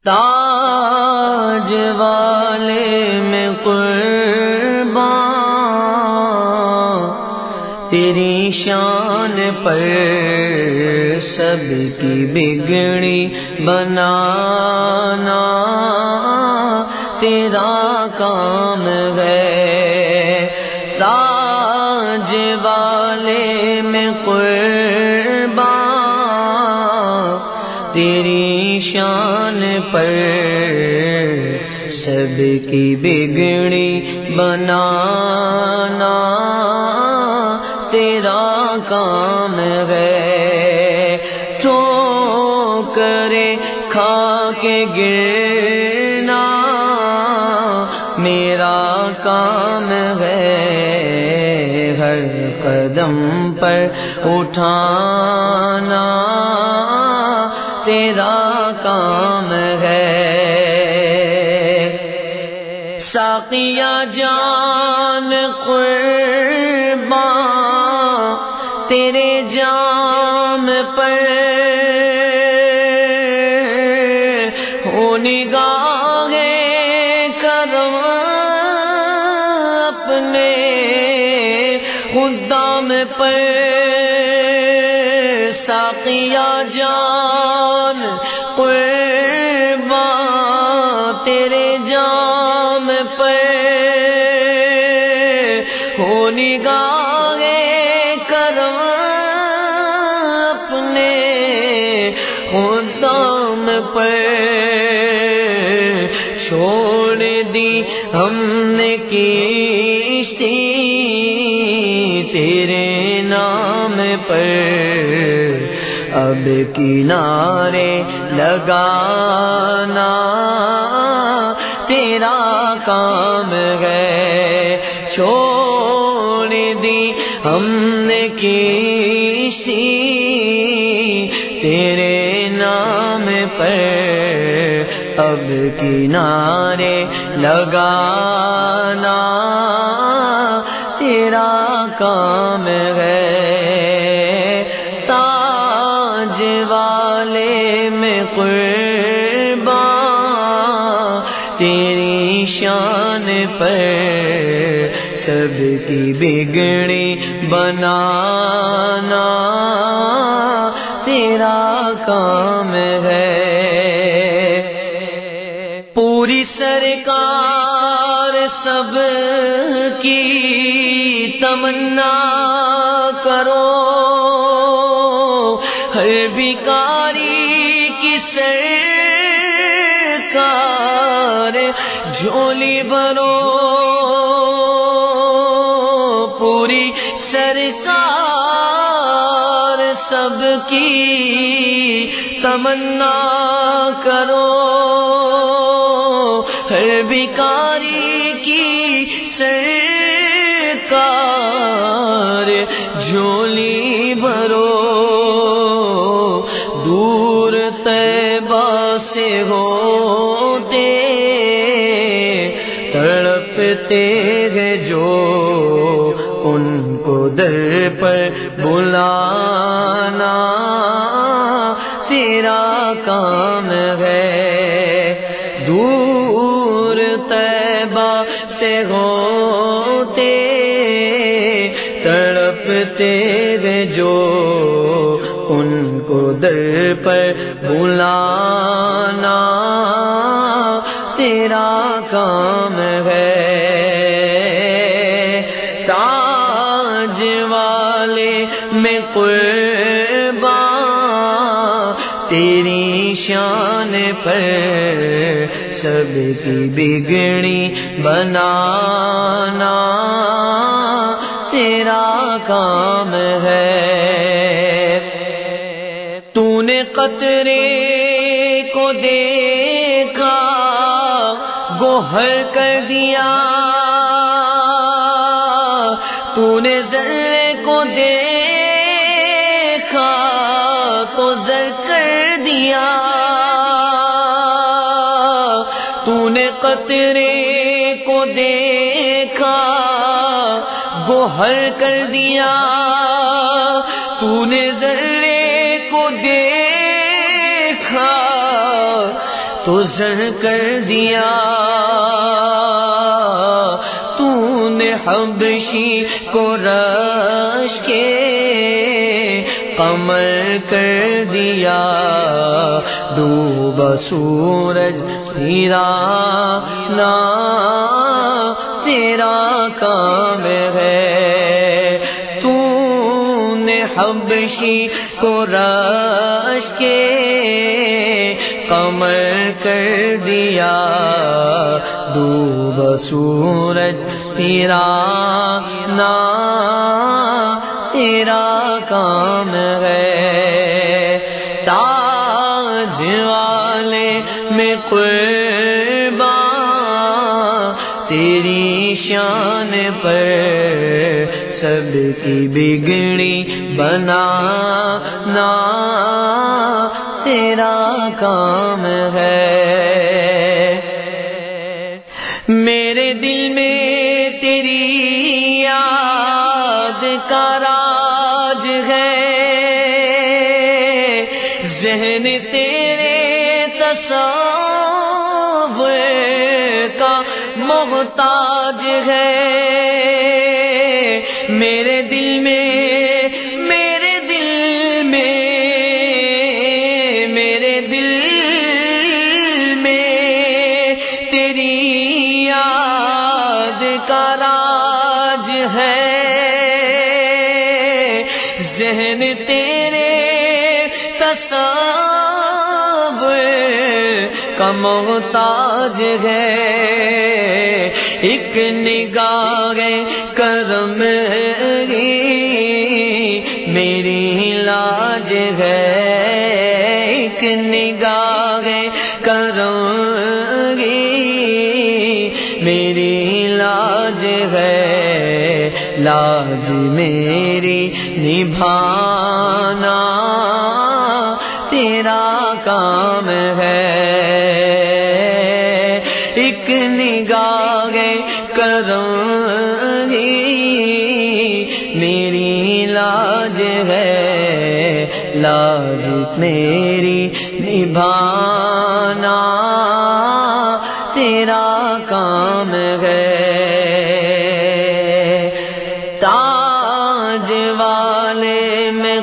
تاج والے میں قربان تیری شان پر سب کی بگڑی بنانا تیرا کام ہے۔ تاج والے میں قربان تیری شان پر سب کی بگڑی بنانا تیرا کام ہے۔ ٹھوکریں کھا کے گرنا میرا کام ہے، ہر قدم پر اٹھانا تیرا کام ہے۔ ساقیا جان قربان تیرے جام پر ہو نگاہ کرم اپنے خدام پر۔ ساقیا جان قربان تیرے جام پر ہو نگاہ کرم اپنے خدام پر۔ چھوڑ دی ہم نے کشتی تیرے نام پر، اب کنارے لگانا تیرا کام ہے۔ چھوڑ دی ہم نے کشتی تیرے نام پر، اب کنارے لگانا تیرا کام ہے۔ تاج والے میں قربان تیری شان پر سب کی بگڑی بنانا تیرا کام ہے۔ پوری سرکار سب کی تمنا کرو، ہر بھکاری کی سرکار جھولی بھرو۔ پوری سرکار سب کی تمنا کرو، ہر بھکاری کی سرکار جھولی بھرو۔ دور طیبہ سے ہوتے تڑپتے ہیں جو ان کو در پر بلانا تیرا کام ہے۔ دور طیبہ سے ہوتے تڑپتے ہیں جو ان کو در پر بلانا تیرا کام ہے۔ تاج والے میں قربان تیری شان پر سب کی بگڑی بنانا تیرا کام ہے۔ تو نے قطرے کو دیکھا گوہر کر دیا، تو نے ذرے کو دیکھا تو زر کر دیا، تو نے قطرے کو دیکھا گوہر کر دیا، تو نے ذرے کو دیکھا تو زر کر دیا، تو نے حبشی کو رش کے قمر کر دیا، ڈوبا سورج ویرانا تیرا کام ہے، تو نے حبشی کو رش کے قمر کر دیا، ڈوبا سورج ویرانا تیرا کام ہے، تاج والے میں قربان تیری شان پر، سب کی بگڑی بنانا تیرا کام ہے، میرے دل میں تیری یاد کا راج ہے، ذہن تیرے تصور کا محتاج ہے، میرے دل میں تیری یاد کا راج ہے، ذہن تیرے تصور کا محتاج ہے، ایک نگاہ کرم گی میری لاج ہے، ایک نگاہ کرم میری لاج ہے، لاج میری نبھانا تیرا کام ہے، ایک نگاہ کرم میری لاج ہے، لاج میری نبھانا تیرا کام ہے، تاج والے میں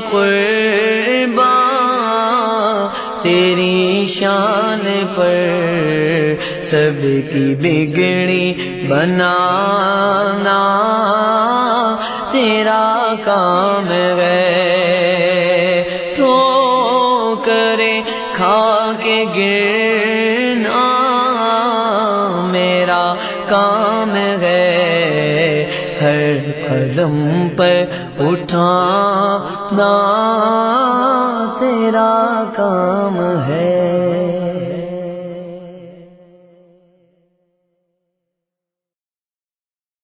قربان تیری شان پر، سب کی بگڑی بنانا تیرا کام ہے، ٹھوکریں کھا کے گرنا میرا کام ہے، ہر قدم پر اٹھانا تیرا کام ہے۔